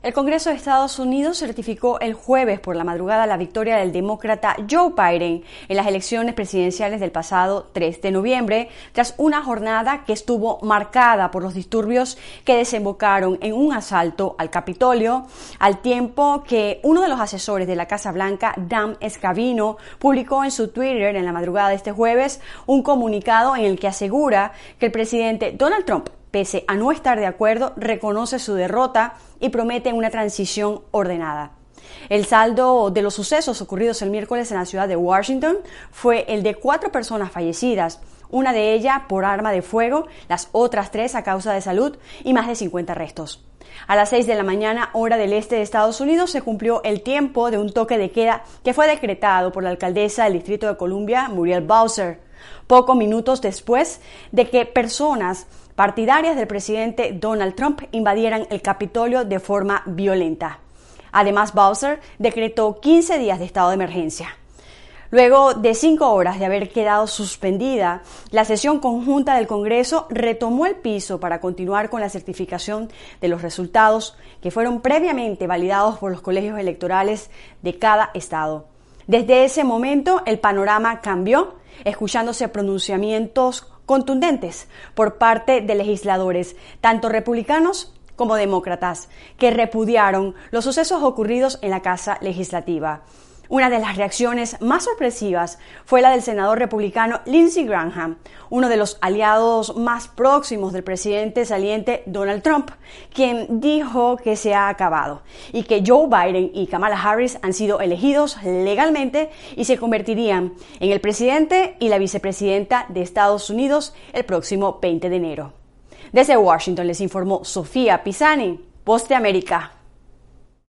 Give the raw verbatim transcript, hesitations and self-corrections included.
El Congreso de Estados Unidos certificó el jueves por la madrugada la victoria del demócrata Joe Biden en las elecciones presidenciales del pasado tres de noviembre, tras una jornada que estuvo marcada por los disturbios que desembocaron en un asalto al Capitolio, al tiempo que uno de los asesores de la Casa Blanca, Dan Scavino, publicó en su Twitter en la madrugada de este jueves un comunicado en el que asegura que el presidente Donald Trump, pese a no estar de acuerdo, reconoce su derrota y promete una transición ordenada. El saldo de los sucesos ocurridos el miércoles en la ciudad de Washington fue el de cuatro personas fallecidas, una de ellas por arma de fuego, las otras tres a causa de salud y más de cincuenta arrestos. A las seis de la mañana, hora del este de Estados Unidos, se cumplió el tiempo de un toque de queda que fue decretado por la alcaldesa del Distrito de Columbia, Muriel Bowser, pocos minutos después de que personas partidarias del presidente Donald Trump invadieran el Capitolio de forma violenta. Además, Bowser decretó quince días de estado de emergencia. Luego de cinco horas de haber quedado suspendida, la sesión conjunta del Congreso retomó el piso para continuar con la certificación de los resultados que fueron previamente validados por los colegios electorales de cada estado. Desde ese momento, el panorama cambió, escuchándose pronunciamientos contundentes por parte de legisladores, tanto republicanos como demócratas, que repudiaron los sucesos ocurridos en la Casa Legislativa. Una de las reacciones más sorpresivas fue la del senador republicano Lindsey Graham, uno de los aliados más próximos del presidente saliente Donald Trump, quien dijo que se ha acabado y que Joe Biden y Kamala Harris han sido elegidos legalmente y se convertirían en el presidente y la vicepresidenta de Estados Unidos el próximo veinte de enero. Desde Washington les informó Sofía Pisani, Voz de América.